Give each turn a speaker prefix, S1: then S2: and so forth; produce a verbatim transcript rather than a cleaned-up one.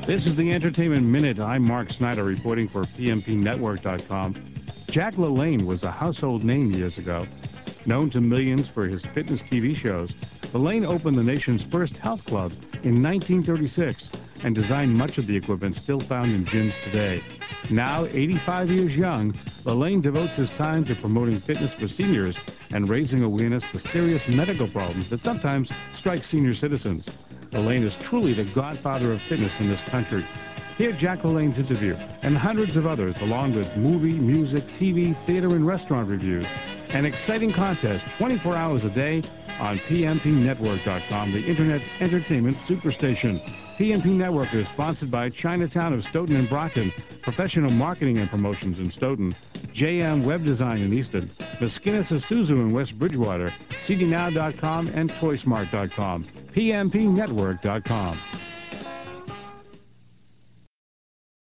S1: This is the Entertainment Minute. I'm Mark Snyder reporting for P M P network dot com. Jack LaLanne was a household name years ago. Known to millions for his fitness T V shows, LaLanne opened the nation's first health club in nineteen thirty-six and designed much of the equipment still found in gyms today. Now, eighty-five years young, LaLanne devotes his time to promoting fitness for seniors and raising awareness to serious medical problems that sometimes strike senior citizens. LaLanne is truly the godfather of fitness in this country. Hear Jack LaLanne's interview and hundreds of others, along with movie, music, T V, theater, and restaurant reviews. An exciting contest twenty-four hours a day on P M P network dot com, the Internet's entertainment superstation. P M P Network is sponsored by Chinatown of Stoughton and Brockton, Professional Marketing and Promotions in Stoughton, J M Web Design in Easton, Mesquinas Isuzu in West Bridgewater, C D now dot com, and Toy Smart dot com. P M P network dot com.